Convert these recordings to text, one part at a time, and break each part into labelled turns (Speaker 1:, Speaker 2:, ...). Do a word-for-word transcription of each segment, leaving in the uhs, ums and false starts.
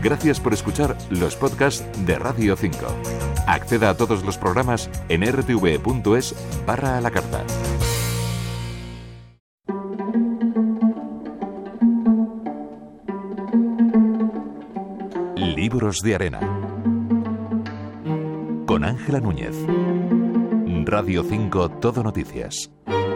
Speaker 1: Gracias por escuchar los podcasts de Radio cinco. Acceda a todos los programas en r t v punto es barra a la carta. Libros de Arena. Con Ángela Núñez. Radio cinco Todo Noticias.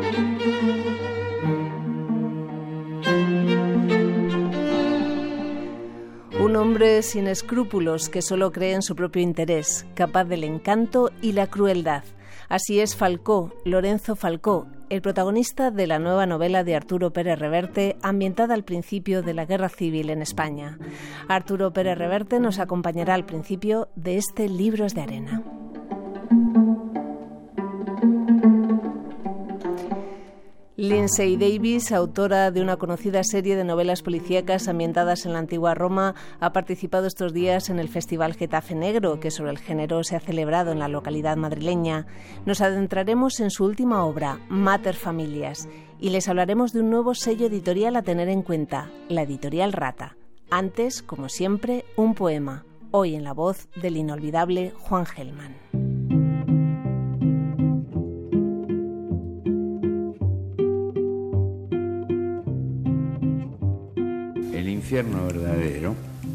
Speaker 2: Un hombre sin escrúpulos que solo cree en su propio interés, capaz del encanto y la crueldad. Así es Falcó, Lorenzo Falcó, el protagonista de la nueva novela de Arturo Pérez Reverte, ambientada al principio de la Guerra Civil en España. Arturo Pérez Reverte nos acompañará al principio de este Libros de Arena. Lindsay Davis, autora de una conocida serie de novelas policíacas ambientadas en la antigua Roma, ha participado estos días en el Festival Getafe Negro, que sobre el género se ha celebrado en la localidad madrileña. Nos adentraremos en su última obra, Mater Familias, y les hablaremos de un nuevo sello editorial a tener en cuenta, la editorial Rata. Antes, como siempre, un poema, hoy en la voz del inolvidable Juan Gelman.
Speaker 3: El infierno verdadero.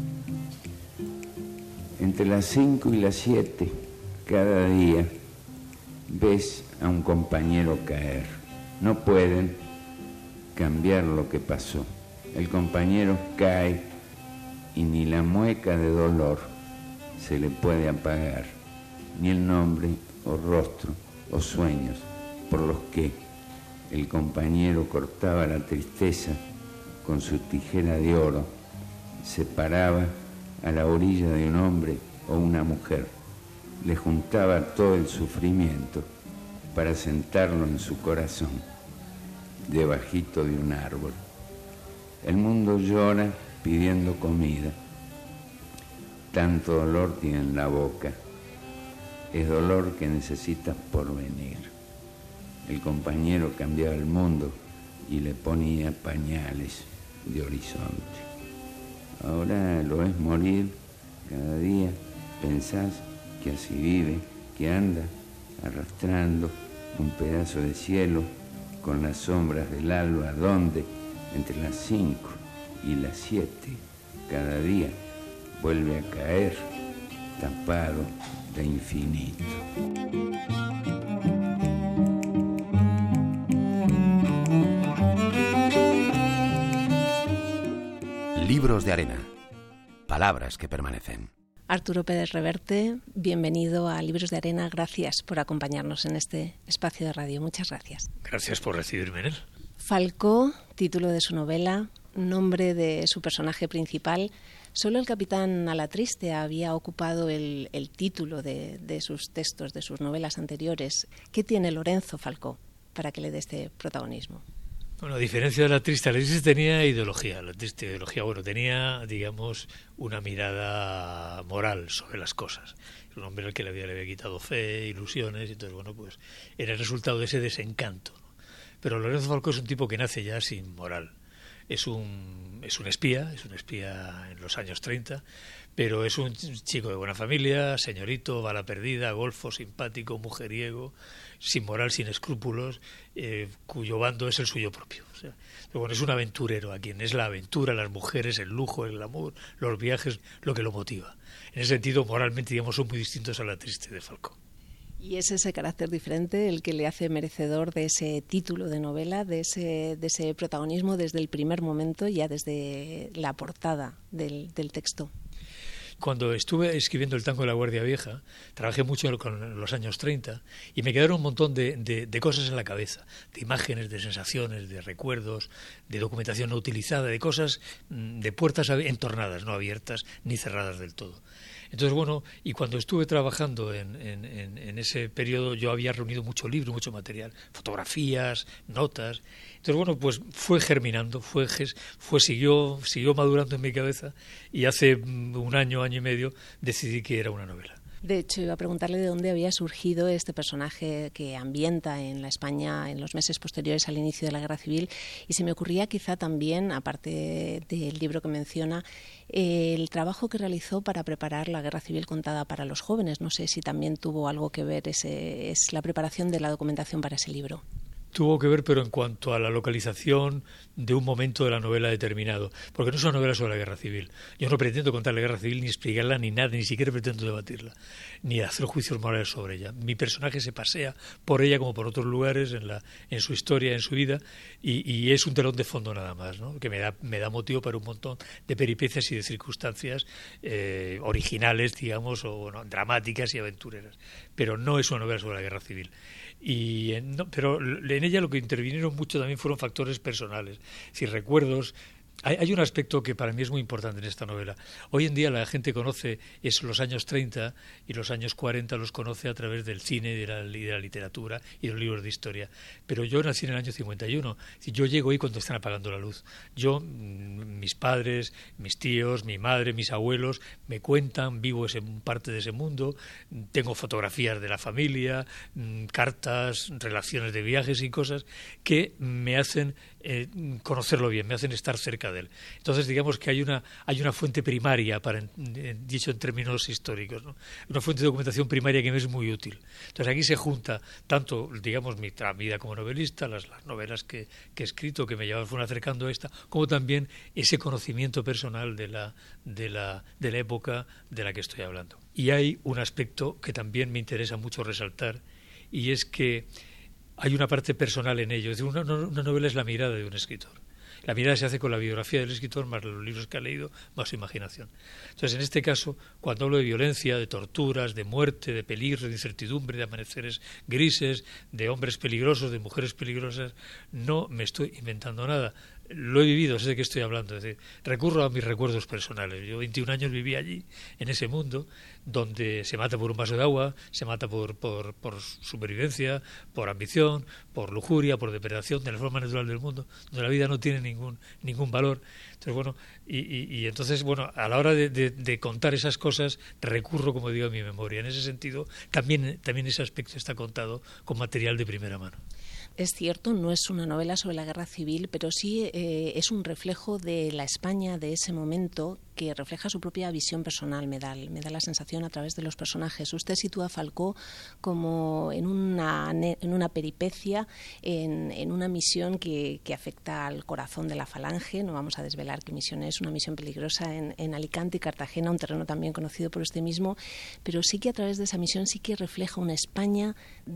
Speaker 3: Entre las cinco y las siete, cada día, ves a un compañero caer. No pueden cambiar lo que pasó. El compañero cae y ni la mueca de dolor se le puede apagar, ni el nombre o rostro o sueños por los que el compañero cortaba la tristeza con su tijera de oro, se paraba a la orilla de un hombre o una mujer, le juntaba todo el sufrimiento para sentarlo en su corazón, debajito de un árbol. El mundo llora pidiendo comida, tanto dolor tiene en la boca, es dolor que necesitas por venir. El compañero cambiaba el mundo y le ponía pañales de horizonte. Ahora lo ves morir cada día, pensás que así vive, que anda arrastrando un pedazo de cielo con las sombras del alba, donde entre las cinco y las siete cada día vuelve a caer tapado de infinito.
Speaker 4: Libros de Arena. Palabras que permanecen.
Speaker 2: Arturo Pérez Reverte, bienvenido a Libros de Arena. Gracias por acompañarnos en este espacio de radio. Muchas gracias.
Speaker 5: Gracias por recibirme en él.
Speaker 2: Falcó, título de su novela, nombre de su personaje principal. Solo el capitán Alatriste había ocupado el, el título de, de sus textos, de sus novelas anteriores. ¿Qué tiene Lorenzo Falcó para que le dé este protagonismo?
Speaker 5: Bueno, a diferencia de la triste, la triste tenía ideología, la triste ideología, bueno, tenía, digamos, una mirada moral sobre las cosas. Un hombre al que le había, le había quitado fe, ilusiones, y entonces, bueno, pues era el resultado de ese desencanto, ¿no? Pero Lorenzo Falcó es un tipo que nace ya sin moral. Es un, es un espía, es un espía en los años treinta, pero es un chico de buena familia, señorito, bala perdida, golfo, simpático, mujeriego, sin moral, sin escrúpulos, eh, cuyo bando es el suyo propio. O sea, pero bueno, es un aventurero, a quien es la aventura, las mujeres, el lujo, el glamour, los viajes, lo que lo motiva. En ese sentido, moralmente, digamos, son muy distintos a la triste de Falcó.
Speaker 2: Y es ese carácter diferente el que le hace merecedor de ese título de novela, de ese, de ese protagonismo desde el primer momento, ya desde la portada del, del texto.
Speaker 5: Cuando estuve escribiendo El tango de la Guardia Vieja, trabajé mucho con los años treinta y me quedaron un montón de, de, de cosas en la cabeza, de imágenes, de sensaciones, de recuerdos, de documentación no utilizada, de cosas, de puertas entornadas, no abiertas ni cerradas del todo. Entonces, bueno, y cuando estuve trabajando en, en, en, en ese periodo, yo había reunido mucho libro, mucho material, fotografías, notas. Entonces, bueno, pues fue germinando, fue, fue siguió, siguió madurando en mi cabeza y hace un año, año y medio decidí que era una novela.
Speaker 2: De hecho, iba a preguntarle de dónde había surgido este personaje que ambienta en la España en los meses posteriores al inicio de la Guerra Civil, y se me ocurría quizá también, aparte del libro que menciona, el trabajo que realizó para preparar la Guerra Civil contada para los jóvenes. No sé si también tuvo algo que ver ese, es la preparación de la documentación para ese libro.
Speaker 5: Tuvo que ver, pero en cuanto a la localización de un momento de la novela determinado, porque no es una novela sobre la guerra civil. Yo no pretendo contar la guerra civil, ni explicarla, ni nada, ni siquiera pretendo debatirla, ni hacer juicios morales sobre ella. Mi personaje se pasea por ella como por otros lugares en, la, en su historia, en su vida, y, y es un telón de fondo nada más, ¿no? Que me da, me da motivo para un montón de peripecias y de circunstancias eh, originales, digamos, o bueno, dramáticas y aventureras. Pero no es una novela sobre la guerra civil. Y en, no, pero en ella lo que intervinieron mucho también fueron factores personales, si recuerdos. Hay, hay un aspecto que para mí es muy importante en esta novela. Hoy en día la gente conoce es los años treinta y los años cuarenta los conoce a través del cine y de la, de la literatura y de los libros de historia. Pero yo nací en el año cincuenta y uno. Yo llego ahí cuando están apagando la luz. Yo, mis padres, mis tíos, mi madre, mis abuelos me cuentan, vivo ese, parte de ese mundo, tengo fotografías de la familia, cartas, relaciones de viajes y cosas que me hacen eh, conocerlo bien, me hacen estar cerca de él. Entonces, digamos que hay una hay una fuente primaria, para en, dicho en términos históricos, ¿no? Una fuente de documentación primaria que me es muy útil. Entonces, aquí se junta tanto, digamos, mi vida como novelista, las, las novelas que, que he escrito, que me llevan fueron acercando a esta, como también ese conocimiento personal de la, de la, de la época de la que estoy hablando. Y hay un aspecto que también me interesa mucho resaltar, y es que hay una parte personal en ello. Es decir, una, una novela es la mirada de un escritor. La mirada se hace con la biografía del escritor, más los libros que ha leído, más su imaginación. Entonces, en este caso, cuando hablo de violencia, de torturas, de muerte, de peligro, de incertidumbre, de amaneceres grises, de hombres peligrosos, de mujeres peligrosas, no me estoy inventando nada. Lo he vivido, sé de qué estoy hablando. Es decir, recurro a mis recuerdos personales. Yo veintiún años viví allí, en ese mundo, donde se mata por un vaso de agua, se mata por, por, por supervivencia, por ambición, por lujuria, por depredación, de la forma natural del mundo, donde la vida no tiene ningún ningún valor. Entonces, bueno, y, y, y entonces, bueno, a la hora de, de, de contar esas cosas, recurro, como digo, a mi memoria. En ese sentido, también, también ese aspecto está contado con material de primera mano.
Speaker 2: Es cierto, no es una novela sobre la guerra civil, pero sí eh, es un reflejo de la España de ese momento, que refleja su propia visión personal, me da, me da la sensación a través de los personajes. Usted sitúa a Falcó como en una, en una peripecia, en, en una misión que, que afecta al corazón de la Falange. No vamos a desvelar qué misión es, una misión peligrosa en, en Alicante y Cartagena, un terreno también conocido por usted mismo, pero sí que a través de esa misión sí que refleja una España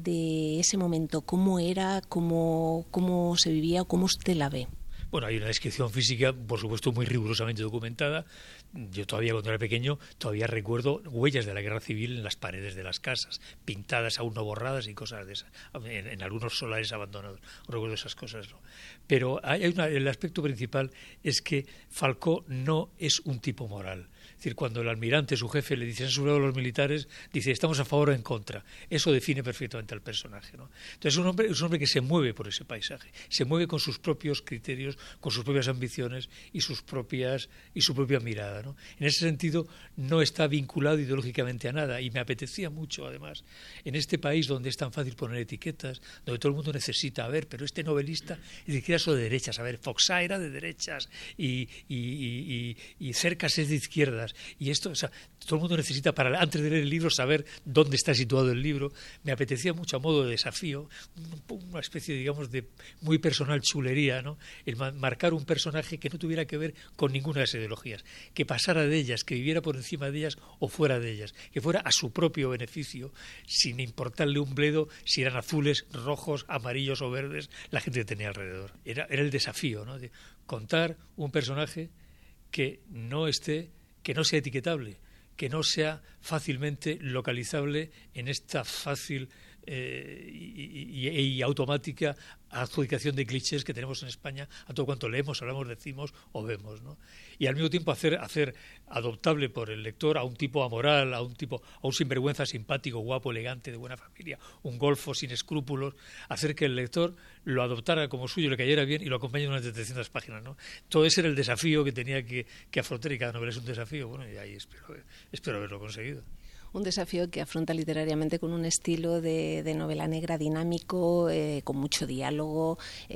Speaker 2: de ese momento, cómo era, cómo, cómo se vivía, cómo usted la ve.
Speaker 5: Bueno, hay una descripción física, por supuesto, muy rigurosamente documentada. Yo todavía, cuando era pequeño, todavía recuerdo huellas de la guerra civil en las paredes de las casas, pintadas, aún no borradas y cosas de esas, en, en algunos solares abandonados. Recuerdo esas cosas, ¿no? Pero hay una, el aspecto principal es que Falcó no es un tipo moral. Es decir, cuando el almirante, su jefe, le dice, ¿han subido los militares? Dice, estamos a favor o en contra. Eso define perfectamente al personaje, ¿no? Entonces, es un hombre, es un hombre que se mueve por ese paisaje, se mueve con sus propios criterios, con sus propias ambiciones y sus propias y su propia mirada, ¿no? En ese sentido, no está vinculado ideológicamente a nada, y me apetecía mucho, además, en este país donde es tan fácil poner etiquetas, donde todo el mundo necesita, a ver, pero este novelista es de izquierdas o de derechas, a ver, Foxá era de derechas y, y, y, y, y Cercas es de izquierdas. Y esto, o sea, todo el mundo necesita, para antes de leer el libro, saber dónde está situado el libro. Me apetecía mucho, a modo de desafío, una especie, digamos, de muy personal chulería, ¿no? El marcar un personaje que no tuviera que ver con ninguna de las ideologías, que pasara de ellas, que viviera por encima de ellas o fuera de ellas, que fuera a su propio beneficio, sin importarle un bledo si eran azules, rojos, amarillos o verdes, la gente que tenía alrededor. Era, era el desafío, ¿no? De contar un personaje que no esté que no sea etiquetable, que no sea fácilmente localizable en esta fácil eh, y, y, y automática adjudicación de clichés que tenemos en España a todo cuanto leemos, hablamos, decimos o vemos, ¿no? Y al mismo tiempo hacer, hacer adoptable por el lector a un tipo amoral, a un tipo, a un sinvergüenza simpático, guapo, elegante, de buena familia, un golfo sin escrúpulos, hacer que el lector lo adoptara como suyo, le cayera bien y lo acompañe en unas trescientas páginas, ¿no? Todo ese era el desafío que tenía que, que afrontar, y cada novela es un desafío. Bueno, y ahí espero, espero haberlo conseguido.
Speaker 2: Un desafío que afronta literariamente con un estilo de, de novela negra dinámico, eh, con mucho diálogo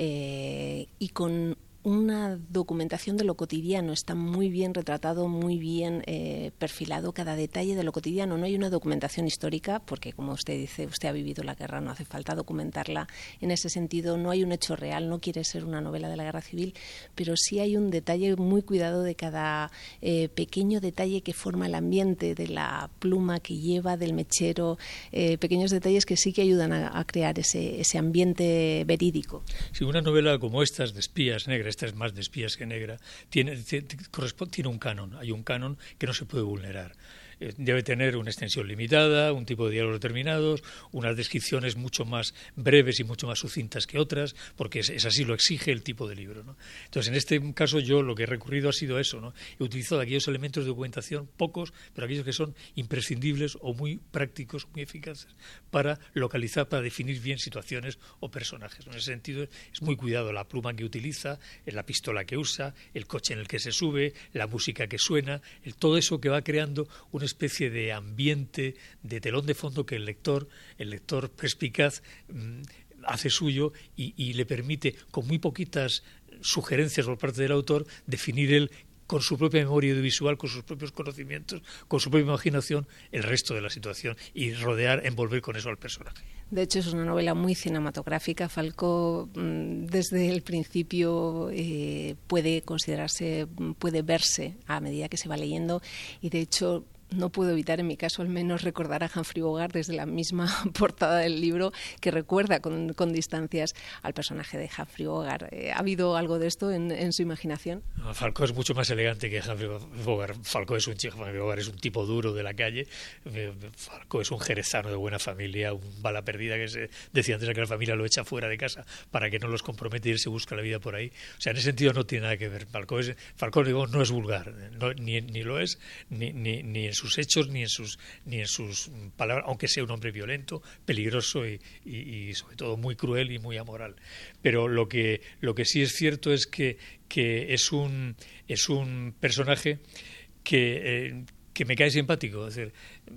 Speaker 2: eh, y con una documentación de lo cotidiano. Está muy bien retratado, muy bien eh, perfilado cada detalle de lo cotidiano. No hay una documentación histórica, porque como usted dice, usted ha vivido la guerra, no hace falta documentarla en ese sentido. No hay un hecho real, no quiere ser una novela de la guerra civil, pero sí hay un detalle muy cuidado de cada eh, pequeño detalle que forma el ambiente, de la pluma que lleva, del mechero, eh, pequeños detalles que sí que ayudan a, a crear ese, ese ambiente verídico.
Speaker 5: Sí, una novela como estas de espías negras, esta es más de espías que negra, tiene, tiene, tiene un canon, hay un canon que no se puede vulnerar. Debe tener una extensión limitada, un tipo de diálogos determinados, unas descripciones mucho más breves y mucho más sucintas que otras, porque es, es así lo exige el tipo de libro, ¿no? Entonces, en este caso yo lo que he recurrido ha sido eso, ¿no? He utilizado aquellos elementos de documentación, pocos, pero aquellos que son imprescindibles o muy prácticos, muy eficaces, para localizar, para definir bien situaciones o personajes. En ese sentido, es muy cuidado la pluma que utiliza, la pistola que usa, el coche en el que se sube, la música que suena, el, todo eso que va creando una especie de ambiente, de telón de fondo que el lector, el lector perspicaz mmm, hace suyo y, y le permite, con muy poquitas sugerencias por parte del autor, definir él con su propia memoria audiovisual, con sus propios conocimientos, con su propia imaginación, el resto de la situación y rodear, envolver con eso al personaje.
Speaker 2: De hecho, es una novela muy cinematográfica. Falcó, desde el principio, eh, puede considerarse, puede verse a medida que se va leyendo, y de hecho no puedo evitar, en mi caso al menos, recordar a Humphrey Bogart desde la misma portada del libro, que recuerda con, con distancias al personaje de Humphrey Bogart. Eh, ¿Ha habido algo de esto en, en su imaginación?
Speaker 5: Falcó es mucho más elegante que Humphrey Bogart. Falcó es un chico, Humphrey Bogart es un tipo duro de la calle. Falcó es un jerezano de buena familia, un bala perdida que se decía antes que la familia lo echa fuera de casa para que no los compromete y él se busca la vida por ahí. O sea, en ese sentido no tiene nada que ver. Falcó, es, Falcó digo, no es vulgar, no, ni, ni lo es, ni, ni, ni en sus hechos ni en sus ni en sus palabras, aunque sea un hombre violento, peligroso y, y, y sobre todo muy cruel y muy amoral. Pero lo que lo que sí es cierto es que, que es un es un personaje que eh, que me cae simpático. Es decir,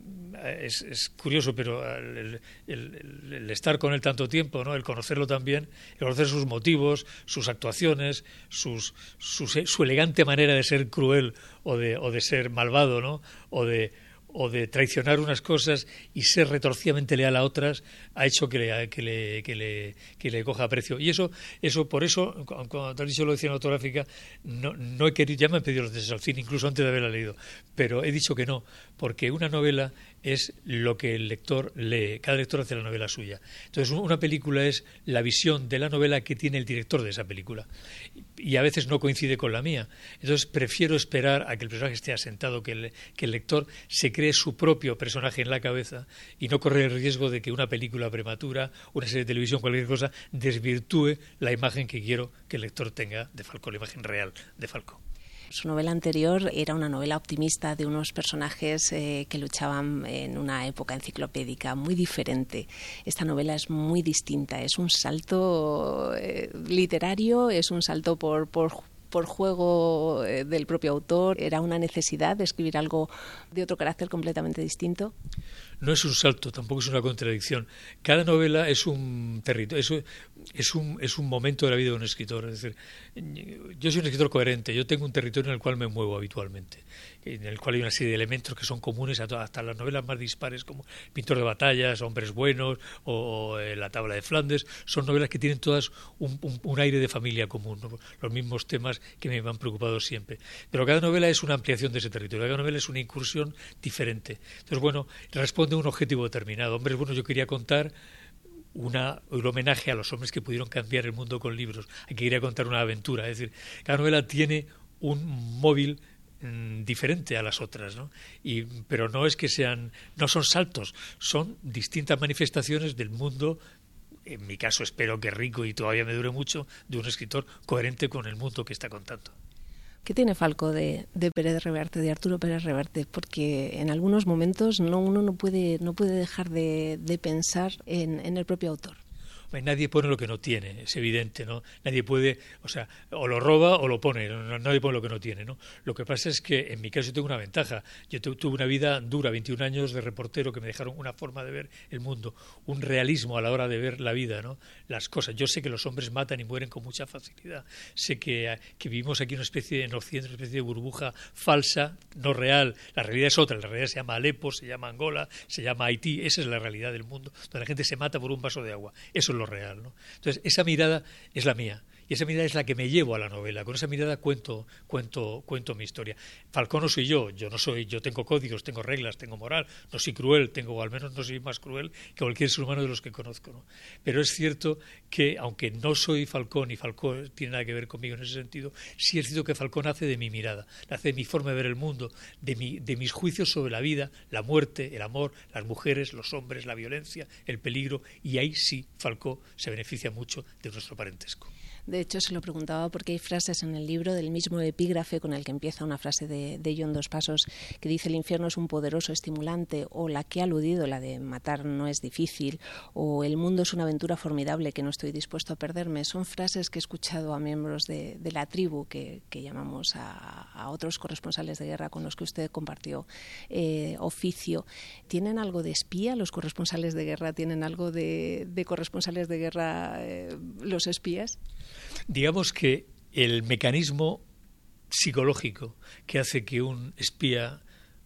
Speaker 5: es, es curioso, pero el, el, el estar con él tanto tiempo, ¿no? El conocerlo también, el conocer sus motivos, sus actuaciones, sus, sus, su elegante manera de ser cruel o de, o de ser malvado, ¿no? O de o de traicionar unas cosas y ser retorcidamente leal a otras, ha hecho que le, que le, que le, que le coja aprecio. Y eso, eso por eso, cuando te has dicho lo de cinematográfica, no, no he querido, ya me han pedido los deseos al cine, incluso antes de haberla leído, pero he dicho que no, porque una novela es lo que el lector lee, cada lector hace la novela suya. Entonces, una película es la visión de la novela que tiene el director de esa película, y a veces no coincide con la mía. Entonces, prefiero esperar a que el personaje esté asentado, que el, que el lector se cree su propio personaje en la cabeza y no correr el riesgo de que una película prematura, una serie de televisión, cualquier cosa, desvirtúe la imagen que quiero que el lector tenga de Falcó, la imagen real de Falcó.
Speaker 2: Su novela anterior era una novela optimista de unos personajes eh, que luchaban en una época enciclopédica muy diferente. Esta novela es muy distinta, es un salto eh, literario, es un salto por, por, por juego eh, del propio autor. ¿Era una necesidad de escribir algo de otro carácter completamente distinto?
Speaker 5: No es un salto, tampoco es una contradicción. Cada novela es un territorio, es, es, un, es un momento de la vida de un escritor. Es decir, yo soy un escritor coherente, yo tengo un territorio en el cual me muevo habitualmente, en el cual hay una serie de elementos que son comunes a todas, hasta las novelas más dispares, como Pintor de batallas, Hombres buenos o, o eh, La tabla de Flandes. Son novelas que tienen todas un, un, un aire de familia común, ¿no? Los mismos temas que me han preocupado siempre. Pero cada novela es una ampliación de ese territorio, cada novela es una incursión diferente. Entonces, bueno, responde a un objetivo determinado. Hombres buenos, yo quería contar Una, un homenaje a los hombres que pudieron cambiar el mundo con libros. Aquí quería contar una aventura. Es decir, cada novela tiene un móvil mmm, diferente a las otras, ¿no? Y, pero no es que sean, no son saltos, son distintas manifestaciones del mundo. En mi caso espero que rico y todavía me dure mucho, de un escritor coherente con el mundo que está contando.
Speaker 2: ¿Qué tiene Falcó de, de Pérez Reverte, de Arturo Pérez Reverte? Porque en algunos momentos no, uno no puede, no puede dejar de, de pensar en, en el propio autor.
Speaker 5: Nadie pone lo que no tiene, es evidente, ¿no? Nadie puede, o sea, o lo roba o lo pone, no, nadie pone lo que no tiene, ¿no? Lo que pasa es que en mi caso yo tengo una ventaja. Yo tuve una vida dura, veintiún años de reportero, que me dejaron una forma de ver el mundo, un realismo a la hora de ver la vida, ¿no? Las cosas. Yo sé que los hombres matan y mueren con mucha facilidad. Sé que, que vivimos aquí una especie, en Occidente, una especie de burbuja falsa, no real. La realidad es otra. La realidad se llama Alepo, se llama Angola, se llama Haití. Esa es la realidad del mundo, donde la gente se mata por un vaso de agua. Eso es lo real, ¿no? Entonces, esa mirada es la mía. Y esa mirada es la que me llevo a la novela. Con esa mirada cuento, cuento, cuento mi historia. Falcón no soy yo. Yo no soy, yo tengo códigos, tengo reglas, tengo moral. No soy cruel, tengo, o al menos no soy más cruel que cualquier ser humano de los que conozco, ¿no? Pero es cierto que, aunque no soy Falcón y Falcón tiene nada que ver conmigo en ese sentido, sí es cierto que Falcón nace de mi mirada, nace de mi forma de ver el mundo, de mi, de mis juicios sobre la vida, la muerte, el amor, las mujeres, los hombres, la violencia, el peligro. Y ahí sí Falcón se beneficia mucho de nuestro parentesco.
Speaker 2: De hecho, se lo preguntaba porque hay frases en el libro del mismo epígrafe con el que empieza una frase de, de John Dos Passos que dice: el infierno es un poderoso estimulante, o la que ha aludido, la de matar no es difícil, o el mundo es una aventura formidable que no estoy dispuesto a perderme. Son frases que he escuchado a miembros de, de la tribu que, que llamamos a, a otros corresponsales de guerra con los que usted compartió eh, oficio. ¿Tienen algo de espía los corresponsales de guerra? ¿Tienen algo de, de corresponsales de guerra eh, los espías?
Speaker 5: Digamos que el mecanismo psicológico que hace que un espía,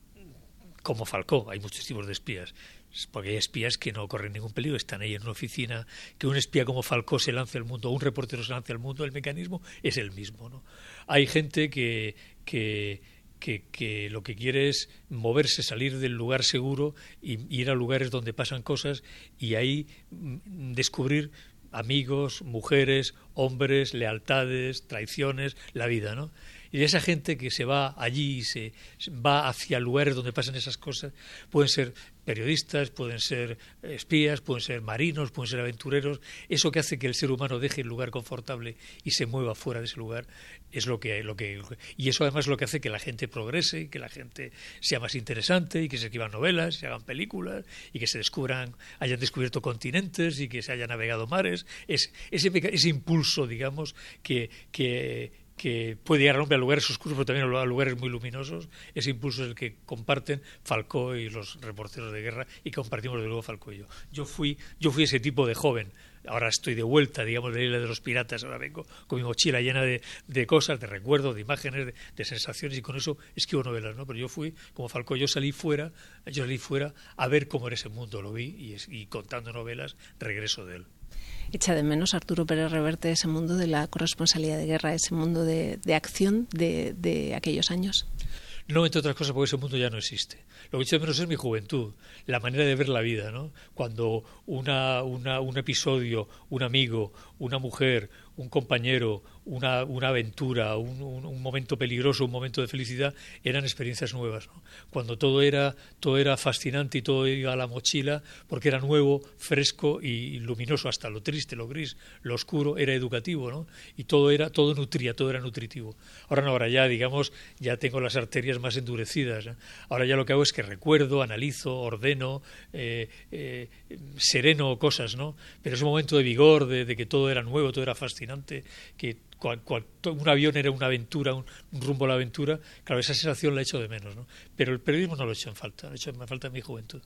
Speaker 5: como Falcó, hay muchos tipos de espías, porque hay espías que no corren ningún peligro, están ahí en una oficina, que un espía como Falcó se lance al mundo, o un reportero se lance al mundo, el mecanismo es el mismo, ¿no? Hay gente que, que, que, que lo que quiere es moverse, salir del lugar seguro y ir a lugares donde pasan cosas y ahí descubrir amigos, mujeres, hombres, lealtades, traiciones, la vida, ¿no? Y de esa gente que se va allí y se va hacia lugares donde pasan esas cosas, pueden ser periodistas, pueden ser espías, pueden ser marinos, pueden ser aventureros. Eso que hace que el ser humano deje el lugar confortable y se mueva fuera de ese lugar es lo que, lo que y eso además es lo que hace que la gente progrese, que la gente sea más interesante y que se escriban novelas, se hagan películas y que se descubran, hayan descubierto continentes y que se hayan navegado mares. Es ese, ese impulso, digamos, que, que que puede llegar al hombre a lugares oscuros, pero también a lugares muy luminosos. Ese impulso es el que comparten Falcó y los reporteros de guerra, y compartimos de luego Falcó y yo. Yo fui, yo fui ese tipo de joven. Ahora estoy de vuelta, digamos, de la isla de los piratas. Ahora vengo con mi mochila llena de, de cosas, de recuerdos, de imágenes, de, de sensaciones, y con eso escribo novelas, ¿no? Pero yo fui como Falcó, yo salí fuera, yo salí fuera a ver cómo era ese mundo, lo vi, y, y contando novelas regreso de él.
Speaker 2: ¿Echa de menos Arturo Pérez Reverte ese mundo de la corresponsalía de guerra, ese mundo de, de acción de, de aquellos años?
Speaker 5: No, entre otras cosas, porque ese mundo ya no existe. Lo que echo de menos es mi juventud, la manera de ver la vida, ¿no? Cuando una, una, un episodio, un amigo, una mujer, un compañero, una, una aventura, un, un, un momento peligroso, un momento de felicidad, eran experiencias nuevas, ¿no? Cuando todo era, todo era fascinante y todo iba a la mochila, porque era nuevo, fresco y luminoso, hasta lo triste, lo gris, lo oscuro, era educativo, ¿no? Y todo era, todo nutría, todo era nutritivo. Ahora no, ahora ya, digamos, ya tengo las arterias más endurecidas, ¿no? Ahora ya lo que hago es que recuerdo, analizo, ordeno, eh, eh, sereno cosas, ¿no? Pero ese momento de vigor, de, de que todo era nuevo, todo era fascinante, que cual, cual, un avión era una aventura, un, un rumbo a la aventura, claro, esa sensación la echo de menos, ¿no? Pero el periodismo no lo echo en falta, lo echo en falta en mi juventud.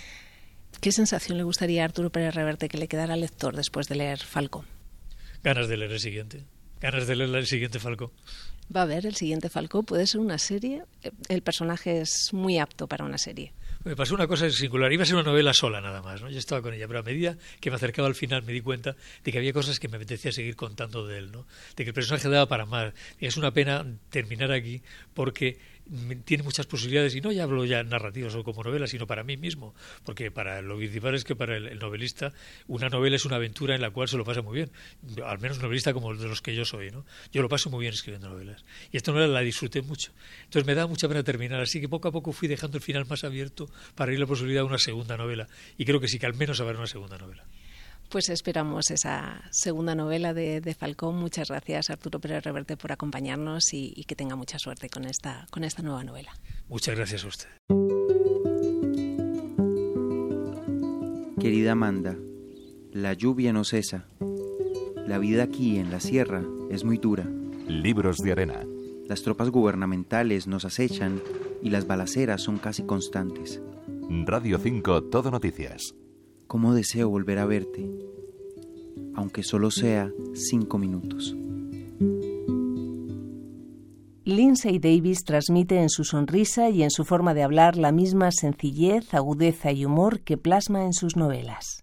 Speaker 2: ¿Qué sensación le gustaría a Arturo Pérez Reverte que le quedara al lector después de leer Falcó?
Speaker 5: Ganas de leer el siguiente, ganas de leer el siguiente Falcó.
Speaker 2: Va a haber el siguiente Falcó, puede ser una serie. El personaje es muy apto para una serie.
Speaker 5: Me pasó una cosa singular, iba a ser una novela sola nada más, ¿no? Yo estaba con ella, pero a medida que me acercaba al final me di cuenta de que había cosas que me apetecía seguir contando de él, ¿no? De que el personaje daba para más. Y es una pena terminar aquí porque tiene muchas posibilidades, y no ya hablo ya narrativas o como novela, sino para mí mismo, porque para lo principal es que para el, el novelista una novela es una aventura en la cual se lo pasa muy bien, al menos novelista como de los que yo soy, ¿no? Yo lo paso muy bien escribiendo novelas, y esta novela la disfruté mucho, entonces me da mucha pena terminar, así que poco a poco fui dejando el final más abierto para ir la posibilidad de una segunda novela, y creo que sí que al menos habrá una segunda novela.
Speaker 2: Pues esperamos esa segunda novela de, de Falcón. Muchas gracias, Arturo Pérez Reverte, por acompañarnos, y, y que tenga mucha suerte con esta, con esta nueva novela.
Speaker 5: Muchas gracias a usted.
Speaker 6: Querida Amanda, La lluvia no cesa. La vida aquí en la sierra es muy dura.
Speaker 1: Libros de Arena.
Speaker 6: Las tropas gubernamentales nos acechan y las balaceras son casi constantes.
Speaker 1: Radio cinco Todo Noticias.
Speaker 6: Cómo deseo volver a verte, aunque solo sea cinco minutos.
Speaker 2: Lindsay Davis transmite en su sonrisa y en su forma de hablar la misma sencillez, agudeza y humor que plasma en sus novelas.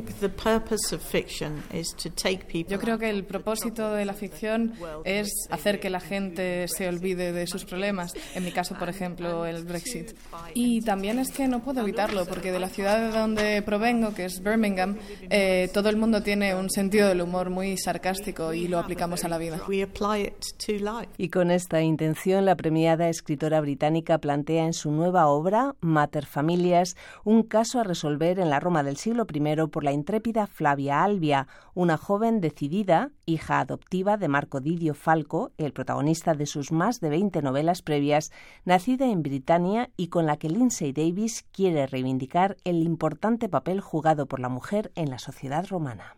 Speaker 7: Yo creo que el propósito de la ficción es hacer que la gente se olvide de sus problemas, en mi caso, por ejemplo, el Brexit. Y también es que no puedo evitarlo, porque de la ciudad de donde provengo, que es Birmingham, eh, todo el mundo tiene un sentido del humor muy sarcástico y lo aplicamos a la vida.
Speaker 2: Y con esta intención, la premiada escritora británica plantea en su nueva obra, Mater Familias, un caso a resolver en la Roma del siglo primero por la intrépida Flavia Albia, una joven decidida, hija adoptiva de Marco Didio Falco, el protagonista de sus más de veinte novelas previas, nacida en Britania y con la que Lindsay Davis quiere reivindicar el importante papel jugado por la mujer en la sociedad romana.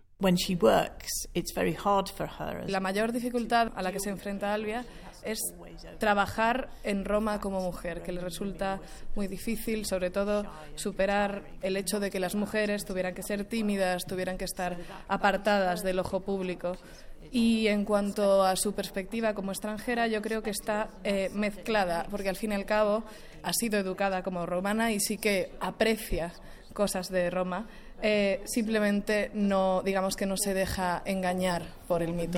Speaker 7: La mayor dificultad a la que se enfrenta Albia es trabajar en Roma como mujer, que le resulta muy difícil, sobre todo superar el hecho de que las mujeres tuvieran que ser tímidas, tuvieran que estar apartadas del ojo público. Y en cuanto a su perspectiva como extranjera, yo creo que está eh, mezclada, porque al fin y al cabo ha sido educada como romana y sí que aprecia cosas de Roma, eh, simplemente no, digamos que no se deja engañar por el mito.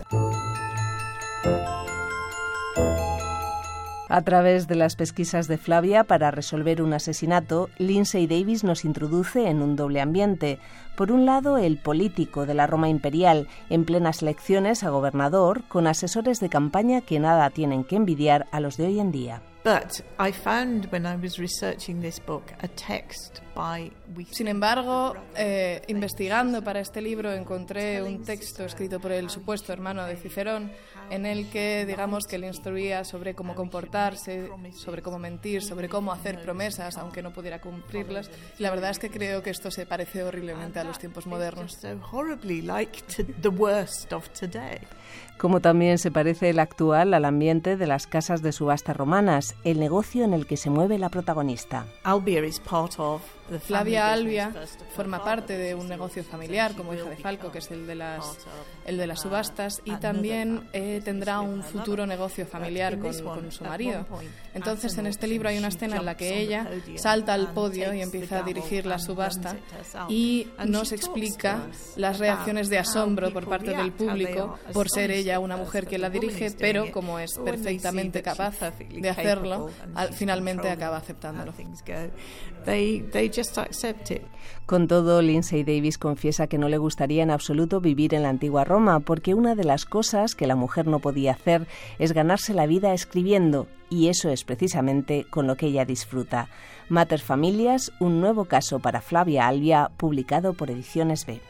Speaker 2: A través de las pesquisas de Flavia para resolver un asesinato, Lindsay Davis nos introduce en un doble ambiente. Por un lado, el político de la Roma imperial, en plenas elecciones a gobernador, con asesores de campaña que nada tienen que envidiar a los de hoy en día.
Speaker 7: Sin embargo, eh, investigando para este libro encontré un texto escrito por el supuesto hermano de Cicerón en el que, digamos, que le instruía sobre cómo comportarse, sobre cómo mentir, sobre cómo hacer promesas aunque no pudiera cumplirlas. Y la verdad es que creo que esto se parece horriblemente a los tiempos modernos.
Speaker 2: Como también se parece el actual al ambiente de las casas de subasta romanas, el negocio en el que se mueve la protagonista.
Speaker 7: Flavia Albia forma parte de un negocio familiar como hija de Falco, que es el de las, el de las subastas, y también eh, tendrá un futuro negocio familiar con, con su marido. Entonces, en este libro hay una escena en la que ella salta al podio y empieza a dirigir la subasta y nos explica las reacciones de asombro por parte del público por ser ella una mujer que la dirige, pero como es perfectamente capaz de hacerlo, al, finalmente acaba aceptándolo.
Speaker 2: Con todo, Lindsay Davis confiesa que no le gustaría en absoluto vivir en la antigua Roma, porque una de las cosas que la mujer no podía hacer es ganarse la vida escribiendo, y eso es precisamente con lo que ella disfruta. Mater Familias, un nuevo caso para Flavia Albia, publicado por Ediciones B.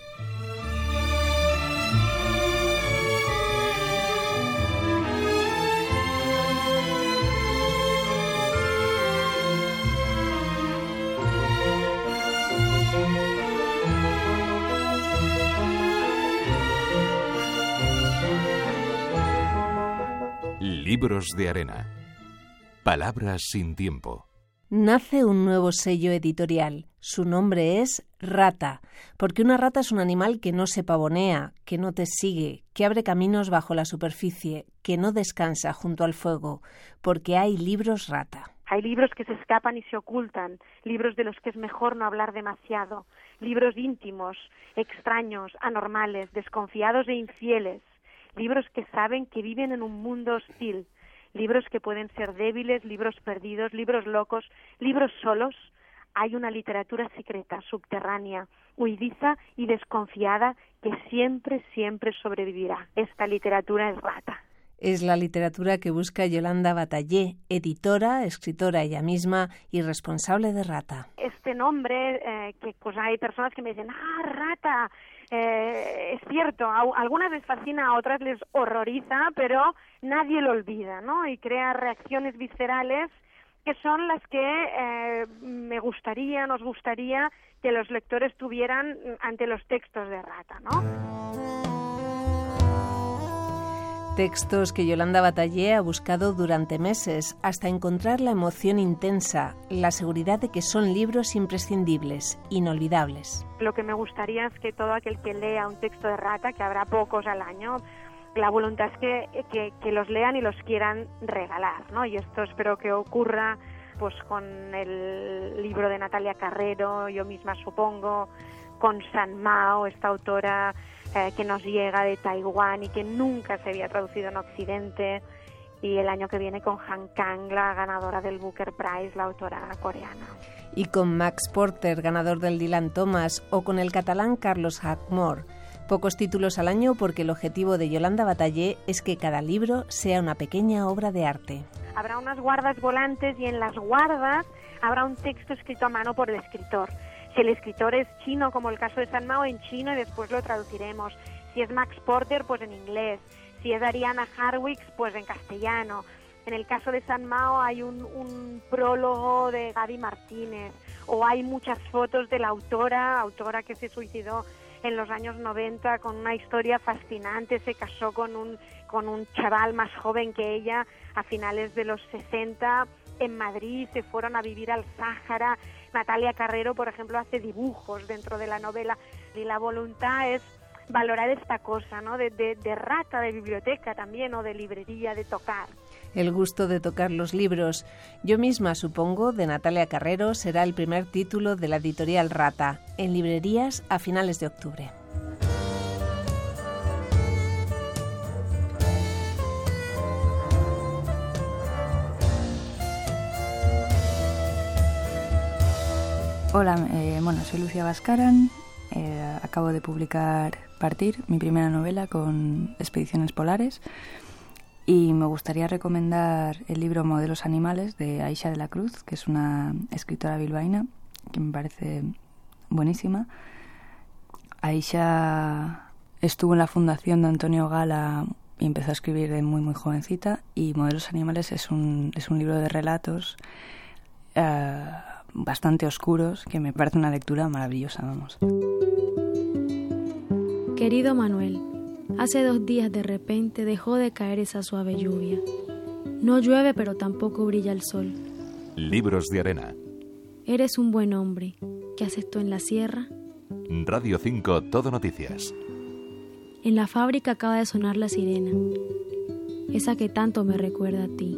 Speaker 1: Libros de Arena. Palabras sin tiempo.
Speaker 2: Nace un nuevo sello editorial. Su nombre es Rata, porque una rata es un animal que no se pavonea, que no te sigue, que abre caminos bajo la superficie, que no descansa junto al fuego, porque hay libros rata.
Speaker 8: Hay libros que se escapan y se ocultan, libros de los que es mejor no hablar demasiado, libros íntimos, extraños, anormales, desconfiados e infieles. Libros que saben que viven en un mundo hostil, libros que pueden ser débiles, libros perdidos, libros locos, libros solos. Hay una literatura secreta, subterránea, huidiza y desconfiada que siempre, siempre sobrevivirá. Esta literatura es Rata.
Speaker 2: Es la literatura que busca Yolanda Batallé, editora, escritora ella misma y responsable de Rata.
Speaker 8: Este nombre, eh, que pues hay personas que me dicen, ¡ah, Rata! Eh, es cierto, a algunas les fascina, a otras les horroriza, pero nadie lo olvida, ¿no? Y crea reacciones viscerales que son las que eh, me gustaría, nos gustaría que los lectores tuvieran ante los textos de Rata, ¿no?
Speaker 2: Textos que Yolanda Bataller ha buscado durante meses hasta encontrar la emoción intensa, la seguridad de que son libros imprescindibles, inolvidables.
Speaker 8: Lo que me gustaría es que todo aquel que lea un texto de Rata, que habrá pocos al año, la voluntad es que, que, que los lean y los quieran regalar, ¿no? Y esto espero que ocurra pues con el libro de Natalia Carrero, yo misma supongo, con San Mao, esta autora eh, que nos llega de Taiwán y que nunca se había traducido en Occidente, y el año que viene con Han Kang, la ganadora del Booker Prize, la autora coreana.
Speaker 2: Y con Max Porter, ganador del Dylan Thomas, o con el catalán Carlos Hackmore. Pocos títulos al año porque el objetivo de Yolanda Bataller es que cada libro sea una pequeña obra de arte.
Speaker 8: Habrá unas guardas volantes y en las guardas habrá un texto escrito a mano por el escritor. Si el escritor es chino, como el caso de San Mao, en chino y después lo traduciremos. Si es Max Porter, pues en inglés. Si es Ariana Harwicks, pues en castellano. En el caso de San Mao hay un, un prólogo de Gaby Martínez, o hay muchas fotos de la autora, autora que se suicidó en los años noventa con una historia fascinante, se casó con un, con un chaval más joven que ella a finales de los sesenta en Madrid, se fueron a vivir al Sáhara. Natalia Carrero, por ejemplo, hace dibujos dentro de la novela, y la voluntad es valorar esta cosa, ¿no? De, de, de Rata, de biblioteca también, o de librería, de tocar.
Speaker 2: El gusto de tocar los libros. Yo misma, supongo, de Natalia Carrero, será el primer título de la editorial Rata, en librerías a finales de octubre.
Speaker 9: Hola, eh, bueno, soy Lucía Bascaran, eh, acabo de publicar Partir, mi primera novela con Expediciones Polares, y me gustaría recomendar el libro Modelos Animales de Aisha de la Cruz, que es una escritora bilbaína que me parece buenísima. Aisha estuvo en la fundación de Antonio Gala y empezó a escribir de muy muy jovencita, y Modelos Animales es un, es un libro de relatos uh, bastante oscuros que me parece una lectura maravillosa, vamos.
Speaker 10: Querido Manuel, hace dos días de repente dejó de caer esa suave lluvia. No llueve, pero tampoco brilla el sol.
Speaker 1: Libros de Arena.
Speaker 10: Eres un buen hombre. ¿Qué haces tú en la sierra?
Speaker 1: Radio cinco, Todo Noticias.
Speaker 10: En la fábrica acaba de sonar la sirena, esa que tanto me recuerda a ti.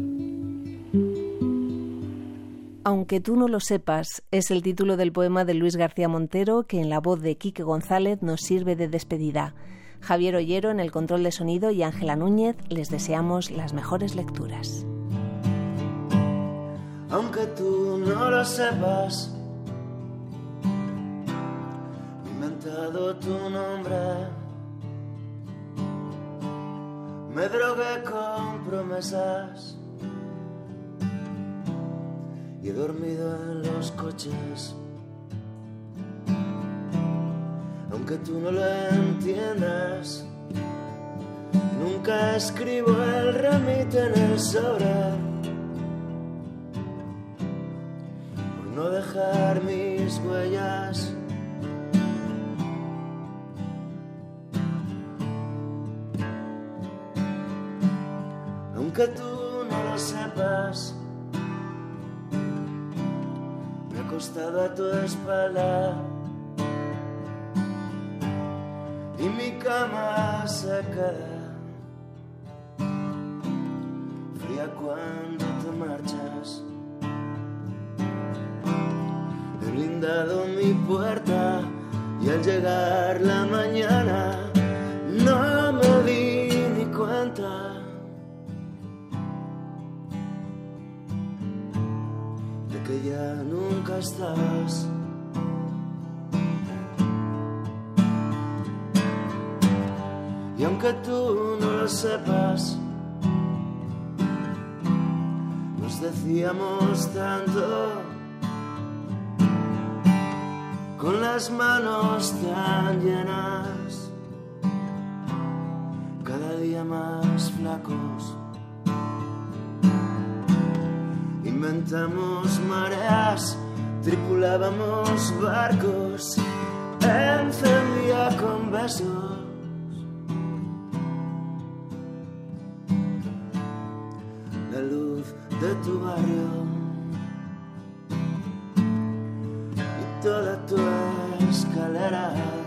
Speaker 2: Aunque tú no lo sepas, es el título del poema de Luis García Montero, que en la voz de Quique González nos sirve de despedida. Javier Ollero en el control de sonido y Ángela Núñez les deseamos las mejores lecturas.
Speaker 11: Aunque tú no lo sepas, he inventado tu nombre, me drogué con promesas y he dormido en los coches. Aunque tú no lo entiendas, nunca escribo el remite en el sobre, por no dejar mis huellas. Aunque tú no lo sepas, me he acostado a tu espalda y mi cama se queda fría cuando te marchas. He blindado mi puerta y al llegar la mañana no me di ni cuenta de que ya nunca estabas. Y aunque tú no lo sepas, nos decíamos tanto, con las manos tan llenas, cada día más flacos, inventando enfrentamos mareas, tripulábamos barcos, encendía con besos la luz de tu barrio y toda tu escalera.